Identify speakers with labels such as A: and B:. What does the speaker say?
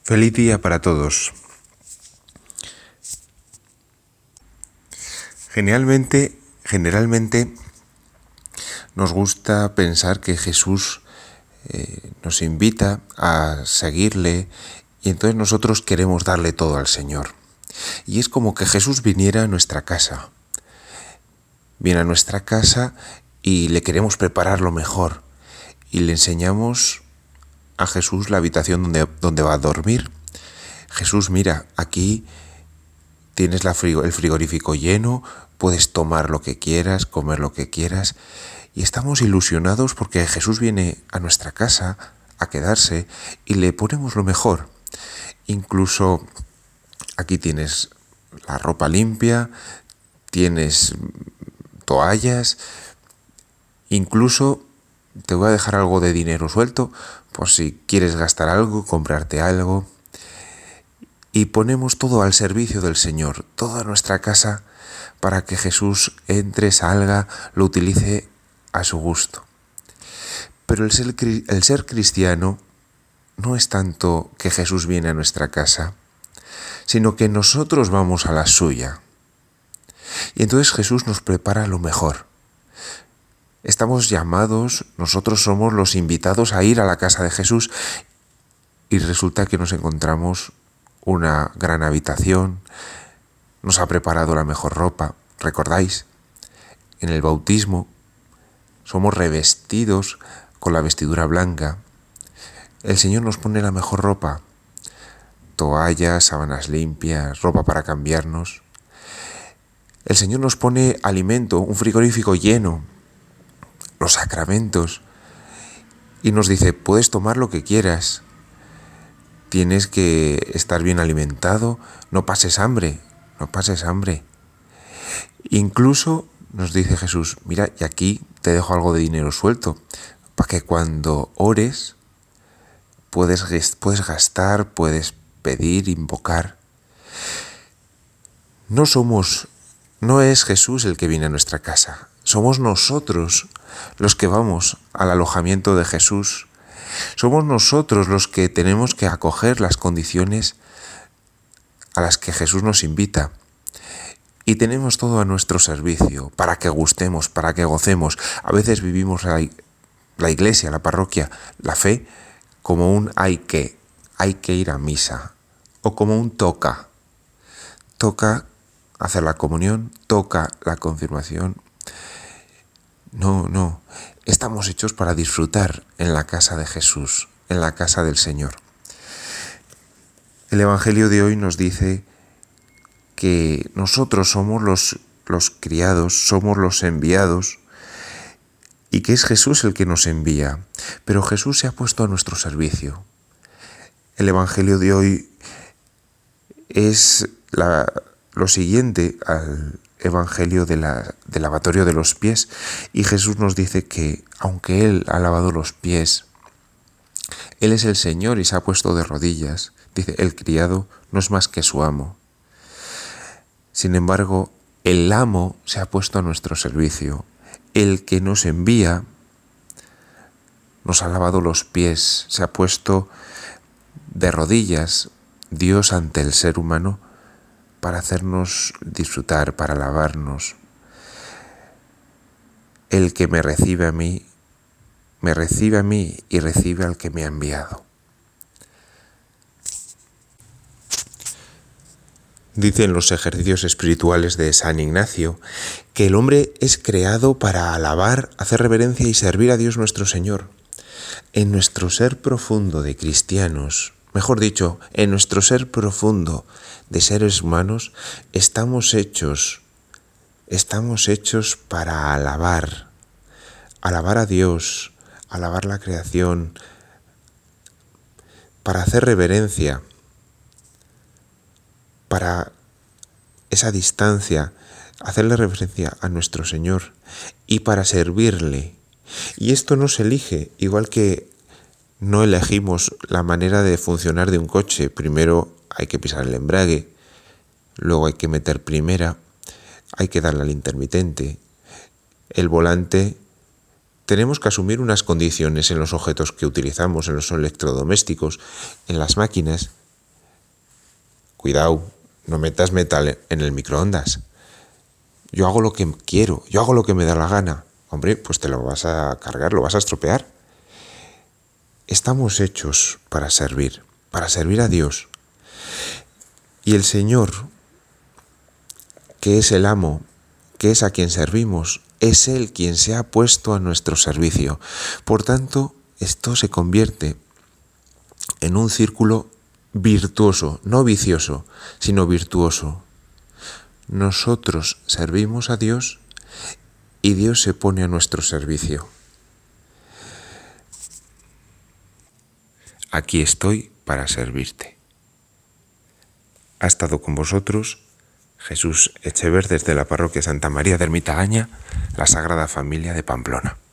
A: Feliz día para todos. Generalmente nos gusta pensar que Jesús nos invita a seguirle y entonces nosotros queremos darle todo al Señor. Y es como que Jesús viniera a nuestra casa. Viene a nuestra casa y le queremos preparar lo mejor. Y le enseñamos a Jesús la habitación donde va a dormir. Jesús, mira, aquí tienes el frigorífico lleno, puedes tomar lo que quieras, comer lo que quieras. Y estamos ilusionados porque Jesús viene a nuestra casa a quedarse y le ponemos lo mejor. Incluso aquí tienes la ropa limpia, tienes toallas, incluso te voy a dejar algo de dinero suelto por si quieres gastar algo, comprarte algo. Y ponemos todo al servicio del Señor, toda nuestra casa, para que Jesús entre, salga, lo utilice a su gusto. Pero el ser cristiano no es tanto que Jesús viene a nuestra casa, sino que nosotros vamos a la suya. Y entonces Jesús nos prepara lo mejor. Estamos llamados, nosotros somos los invitados a ir a la casa de Jesús y resulta que nos encontramos una gran habitación, nos ha preparado la mejor ropa. ¿Recordáis? En el bautismo somos revestidos con la vestidura blanca. El Señor nos pone la mejor ropa, toallas, sábanas limpias, ropa para cambiarnos. El Señor nos pone alimento, un frigorífico lleno, los sacramentos, y nos dice, puedes tomar lo que quieras, tienes que estar bien alimentado, no pases hambre. Incluso nos dice Jesús, mira, y aquí te dejo algo de dinero suelto, para que cuando ores puedes gastar, puedes pedir, invocar. No es Jesús el que viene a nuestra casa, somos nosotros los que vamos al alojamiento de Jesús. Somos nosotros los que tenemos que acoger las condiciones a las que Jesús nos invita. Y tenemos todo a nuestro servicio para que gustemos, para que gocemos. A veces vivimos la iglesia, la parroquia, la fe, como un hay que ir a misa. O como un toca hacer la comunión, toca la confirmación. No, estamos hechos para disfrutar en la casa de Jesús, en la casa del Señor. El Evangelio de hoy nos dice que nosotros somos los criados, somos los enviados y que es Jesús el que nos envía, pero Jesús se ha puesto a nuestro servicio. El Evangelio de hoy es lo siguiente al Evangelio del lavatorio de los pies, y Jesús nos dice que aunque Él ha lavado los pies, Él es el Señor y se ha puesto de rodillas. Dice, el criado no es más que su amo. Sin embargo, el amo se ha puesto a nuestro servicio. El que nos envía nos ha lavado los pies, se ha puesto de rodillas, Dios ante el ser humano, para hacernos disfrutar, para lavarnos. El que me recibe a mí y recibe al que me ha enviado. Dicen los ejercicios espirituales de San Ignacio que el hombre es creado para alabar, hacer reverencia y servir a Dios nuestro Señor. En nuestro ser profundo de cristianos, mejor dicho, en nuestro ser profundo de seres humanos, estamos hechos para alabar a Dios, alabar la creación, para hacer reverencia, para esa distancia, hacerle reverencia a nuestro Señor y para servirle. Y esto no se elige, igual que no elegimos la manera de funcionar de un coche. Primero hay que pisar el embrague, luego hay que meter primera, hay que darle al intermitente. El volante, tenemos que asumir unas condiciones en los objetos que utilizamos, en los electrodomésticos, en las máquinas, cuidado, no metas metal en el microondas. Yo hago lo que quiero, yo hago lo que me da la gana. Hombre, pues te lo vas a cargar, lo vas a estropear. Estamos hechos para servir a Dios. Y el Señor, que es el amo, que es a quien servimos, es Él quien se ha puesto a nuestro servicio. Por tanto, esto se convierte en un círculo virtuoso, no vicioso, sino virtuoso. Nosotros servimos a Dios y Dios se pone a nuestro servicio. Aquí estoy para servirte. Ha estado con vosotros Jesús Echever desde la parroquia Santa María de Ermitaña, la Sagrada Familia de Pamplona.